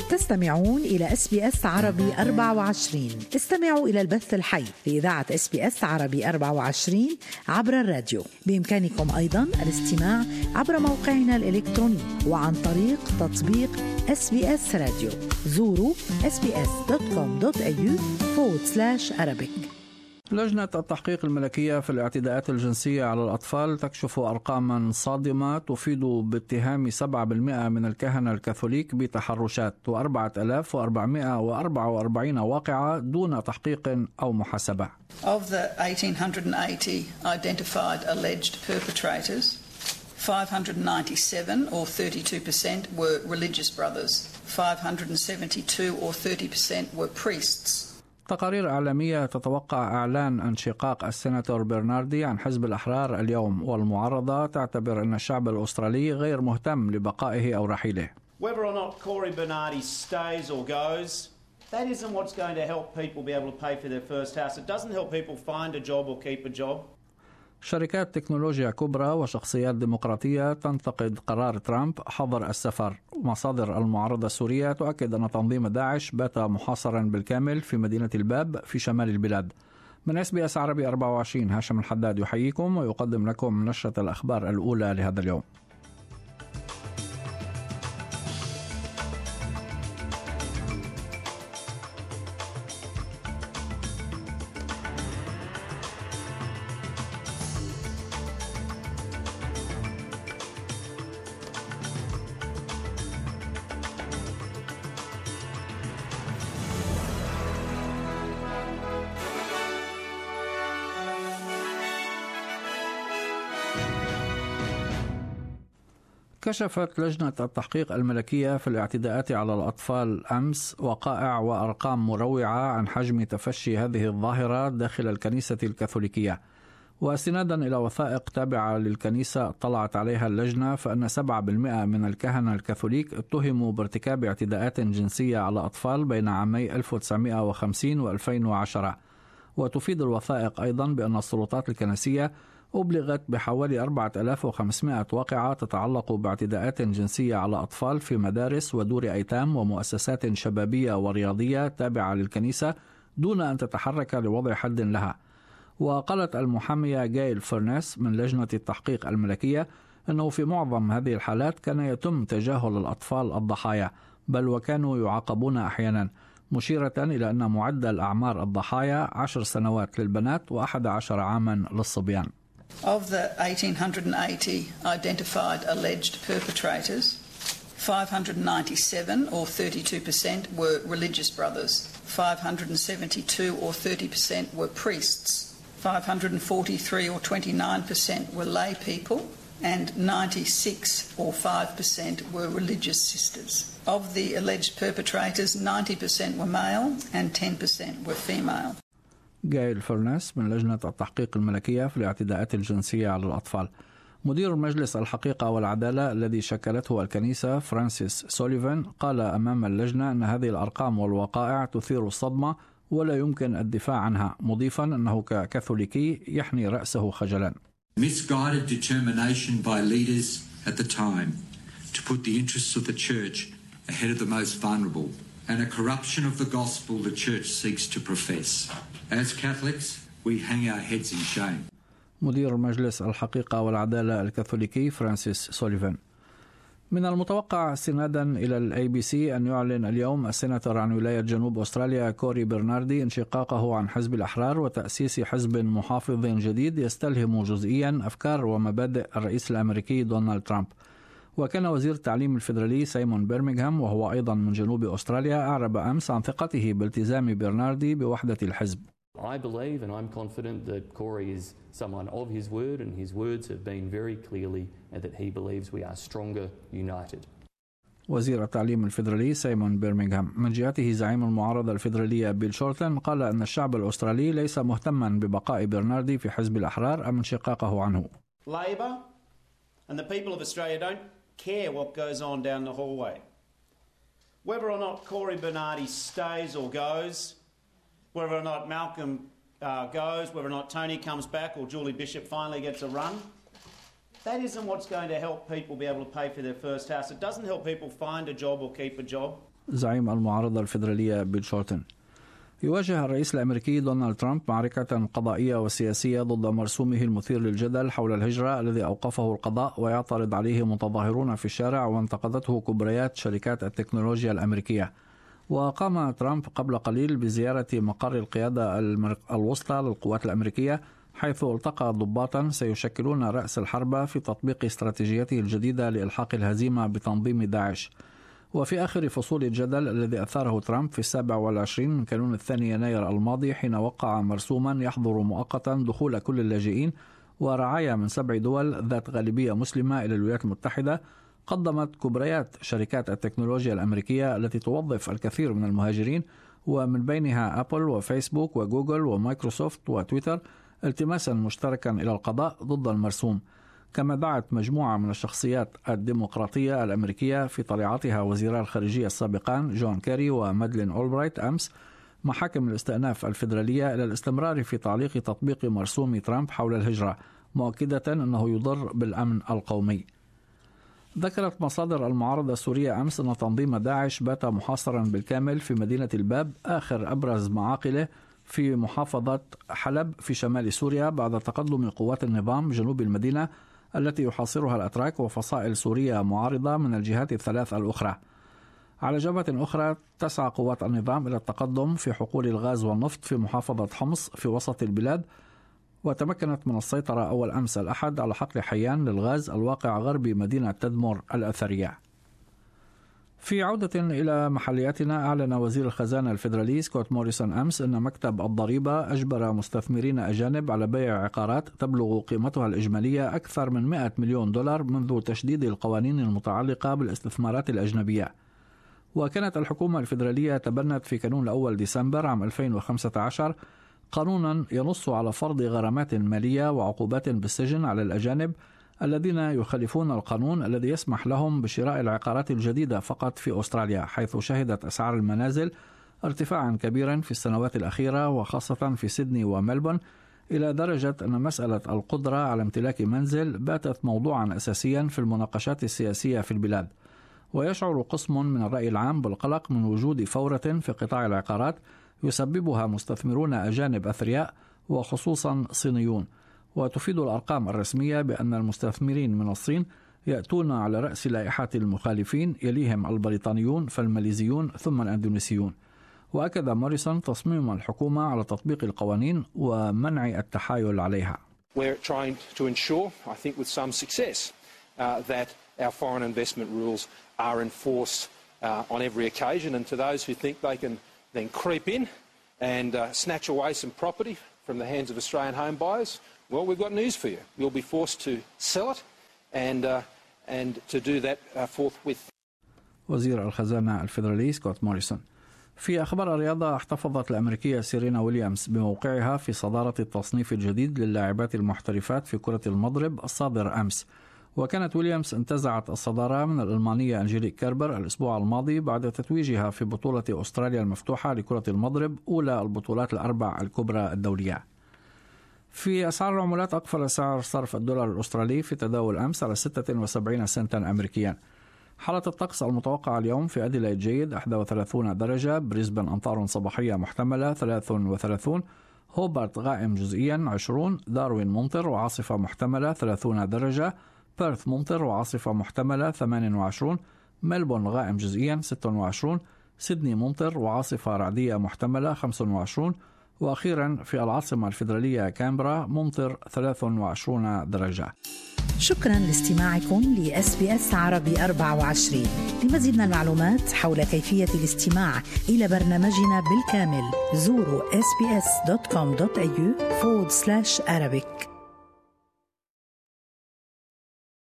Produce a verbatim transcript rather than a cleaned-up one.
تستمعون إلى إس بي إس عربي أربعة وعشرين. استمعوا إلى البث الحي لإذاعة إس بي إس عربي أربعة وعشرين عبر الراديو. بإمكانكم أيضا الاستماع عبر موقعنا الإلكتروني وعن طريق تطبيق إس بي إس راديو. زوروا إس بي إس دوت كوم دوت إيه يو فورورد سلاش أرابيك. لجنة التحقيق الملكية في الاعتداءات الجنسية على الأطفال تكشف أرقاما صادمة تفيد باتهام سبعة بالمئة من الكهنة الكاثوليك بتحرشات وأربعة آلاف وأربعمئة وأربعة وأربعين واقعة دون تحقيق أو محاسبة. Of the one thousand eight hundred eighty identified alleged perpetrators, five hundred ninety-seven or thirty-two percent were religious brothers, five hundred seventy-two or thirty percent were priests. تقارير إعلامية تتوقع إعلان انشقاق السيناتور برناردي عن حزب الأحرار اليوم، والمعارضة تعتبر أن الشعب الأسترالي غير مهتم لبقائه أو رحيله. Whether or not Cory Bernardi stays or goes, that isn't what's going to help people be able to pay for their first house. It doesn't help people find a job or keep a job. شركات تكنولوجيا كبرى وشخصيات ديمقراطية تنتقد قرار ترامب حظر السفر. مصادر المعارضة السورية تؤكد أن تنظيم داعش بات محاصرا بالكامل في مدينة الباب في شمال البلاد. من إس بي إس عربي أربعة وعشرين هاشم الحداد يحييكم ويقدم لكم نشرة الأخبار الأولى لهذا اليوم. كشفت لجنة التحقيق الملكية في الاعتداءات على الأطفال أمس وقائع وأرقام مروعة عن حجم تفشي هذه الظاهرة داخل الكنيسة الكاثوليكية. واستنادا إلى وثائق تابعة للكنيسة اطلعت عليها اللجنة، فإن سبعة بالمئة من الكهنة الكاثوليك اتهموا بارتكاب اعتداءات جنسية على أطفال بين عامي ألف وتسعمئة وخمسين وألفين وعشرة. وتفيد الوثائق أيضا بأن السلطات الكنسية أبلغت بحوالي أربعة آلاف وخمسمئة واقعة تتعلق باعتداءات جنسية على أطفال في مدارس ودور أيتام ومؤسسات شبابية ورياضية تابعة للكنيسة دون أن تتحرك لوضع حد لها. وقالت المحامية جايل فرنس من لجنة التحقيق الملكية أنه في معظم هذه الحالات كان يتم تجاهل الأطفال الضحايا، بل وكانوا يعاقبون أحيانا، مشيرة إلى أن معدل أعمار الضحايا عشر سنوات للبنات وأحد عشر عاما للصبيان. Of the one thousand eight hundred eighty identified alleged perpetrators, five hundred ninety-seven or thirty-two percent were religious brothers, five hundred seventy-two or thirty percent were priests, five hundred forty-three or twenty-nine percent were lay people, and ninety-six or five percent were religious sisters. Of the alleged perpetrators, ninety percent were male and ten percent were female. جايل فرنس من لجنة التحقيق الملكية في الاعتداءات الجنسية على الأطفال. مدير مجلس الحقيقة والعدالة الذي شكلته الكنيسة فرانسيس سوليفان قال أمام اللجنة أن هذه الأرقام والوقائع تثير الصدمة ولا يمكن الدفاع عنها، مضيفا أنه ككاثوليكي يحني رأسه خجلا. Misguided determination by leaders at the time to put the interests of the church ahead of the most vulnerable, and a corruption of the gospel the church seeks to profess. As Catholics, we hang our heads in shame. مدير مجلس الحقيقة والعدالة الكاثوليكي فرانسيس سوليفان. من المتوقع استنادا إلى الأي بي سي أن يعلن اليوم السيناتور عن ولاية جنوب أستراليا كوري برناردي انشقاقه عن حزب الأحرار وتأسيس حزب محافظ جديد يستلهم جزئيا أفكار ومبادئ الرئيس الأمريكي دونالد ترامب. وكان وزير التعليم الفيدرالي سايمون بيرمينغهام وهو أيضا من جنوب أستراليا أعرب أمس عن ثقته بالتزام برناردي بوحدة الحزب. I believe and I'm confident that Cory is someone of his word, and his words have been very clearly that he believes we are stronger united. وزير التعليم الفيدرالي سايمون بيرمينغهام. من جهته زعيم المعارضة الفيدرالية بيل شورتن قال أن الشعب الأسترالي ليس مهتما ببقاء برناردي في حزب الأحرار أم انشقاقه عنه. Labor and the people of Australia don't care what goes on down the hallway. Whether or not Cory Bernardi stays or goes, whether or not Malcolm uh, goes, whether or not Tony comes back or Julie Bishop finally gets a run, that isn't what's going to help people be able to pay for their first house. It doesn't help people find a job or keep a job. زعيم المعارضة الفيدرالية بيل شورتن. يواجه الرئيس الأمريكي دونالد ترامب معركة قضائية وسياسية ضد مرسومه المثير للجدل حول الهجرة الذي أوقفه القضاء ويعترض عليه متظاهرون في الشارع، وانتقدته كبريات شركات التكنولوجيا الأمريكية. وقام ترامب قبل قليل بزيارة مقر القيادة الوسطى للقوات الأمريكية، حيث التقى ضباطا سيشكلون رأس الحربة في تطبيق استراتيجيته الجديدة لإلحاق الهزيمة بتنظيم داعش. وفي آخر فصول الجدل الذي أثاره ترامب في السابع والعشرين من كانون الثاني يناير الماضي، حين وقع مرسوما يحظر مؤقتا دخول كل اللاجئين ورعايا من سبع دول ذات غالبية مسلمة إلى الولايات المتحدة، قدمت كبريات شركات التكنولوجيا الأمريكية التي توظف الكثير من المهاجرين، ومن بينها أبل وفيسبوك وجوجل ومايكروسوفت وتويتر، التماسا مشتركا إلى القضاء ضد المرسوم. كما دعت مجموعة من الشخصيات الديمقراطية الأمريكية في طليعتها وزيرا الخارجية السابقان جون كيري ومادلين أولبرايت أمس محاكم الاستئناف الفيدرالية إلى الاستمرار في تعليق تطبيق مرسوم ترامب حول الهجرة، مؤكدة أنه يضر بالأمن القومي. ذكرت مصادر المعارضة السورية أمس أن تنظيم داعش بات محاصرا بالكامل في مدينة الباب، آخر أبرز معاقله في محافظة حلب في شمال سوريا، بعد تقدم قوات النظام جنوب المدينة التي يحاصرها الأتراك وفصائل سورية معارضة من الجهات الثلاث الأخرى. على جبهة أخرى تسعى قوات النظام إلى التقدم في حقول الغاز والنفط في محافظة حمص في وسط البلاد، وتمكنت من السيطرة أول أمس الأحد على حقل حيان للغاز الواقع غربي مدينة تدمر الأثرية. في عودة إلى محلياتنا، أعلن وزير الخزانة الفيدرالي سكوت موريسون أمس أن مكتب الضريبة أجبر مستثمرين أجانب على بيع عقارات تبلغ قيمتها الإجمالية أكثر من مئة مليون دولار منذ تشديد القوانين المتعلقة بالاستثمارات الأجنبية. وكانت الحكومة الفيدرالية تبنت في كانون الأول ديسمبر عام ألفين وخمسة عشر قانونا ينص على فرض غرامات مالية وعقوبات بالسجن على الأجانب الذين يخالفون القانون الذي يسمح لهم بشراء العقارات الجديدة فقط في أستراليا، حيث شهدت أسعار المنازل ارتفاعا كبيرا في السنوات الأخيرة، وخاصة في سيدني وملبون، إلى درجة أن مسألة القدرة على امتلاك منزل باتت موضوعا أساسيا في المناقشات السياسية في البلاد. ويشعر قسم من الرأي العام بالقلق من وجود فورة في قطاع العقارات يسببها مستثمرون أجانب أثرياء وخصوصا صينيون. وتفيد الأرقام الرسمية بأن المستثمرين من الصين يأتون على رأس لائحة المخالفين، يليهم البريطانيون فالماليزيون ثم الأندونيسيون. وأكد موريسون تصميم الحكومة على تطبيق القوانين ومنع التحايل عليها. We're trying to ensure, I think with some success, uh, that our foreign investment rules are enforced uh, on every occasion, and to those who think they can then creep in and uh, snatch away some property from the hands of Australian home buyers, well, we've got news for you. You'll be forced to sell it and uh, and to do that uh, forthwith. وزير الخزانة الفيدرالي سكوت موريسون. في أخبار الرياضة، احتفظت الأمريكية سيرينا ويليامز بموقعها في صدارة التصنيف الجديد للاعبات المحترفات في كرة المضرب الصادر أمس. وكانت ويليامز انتزعت الصدارة من الألمانية أنجيليك كيربر الأسبوع الماضي بعد تتويجها في بطولة أستراليا المفتوحة لكرة المضرب، أولى البطولات الأربع الكبرى الدولية. في أسعار العملات، أقفل سعر صرف الدولار الأسترالي في تداول أمس على ستة وسبعين سنتا أمريكيا. حالة الطقس المتوقعة اليوم في أديلايد جيد واحد وثلاثين درجة، بريسبن أمطار صباحية محتملة ثلاثة وثلاثين، هوبارت غائم جزئيا عشرين، داروين ممطر وعاصفة محتملة ثلاثين درجة، بيرث ممطر وعاصفة محتملة ثمانية وعشرين، ملبون غائم جزئيا ستة وعشرين، سيدني ممطر وعاصفة رعدية محتملة خمسة وعشرين، وأخيرا في العاصمة الفيدرالية كامبرا ممطر ثلاثة وعشرين درجة. شكرا لاستماعكم ل إس بي إس عربي أربعة وعشرين. لمزيد من المعلومات حول كيفية الاستماع إلى برنامجنا بالكامل زوروا إس بي إس دوت كوم دوت إيه يو forward slash Arabic.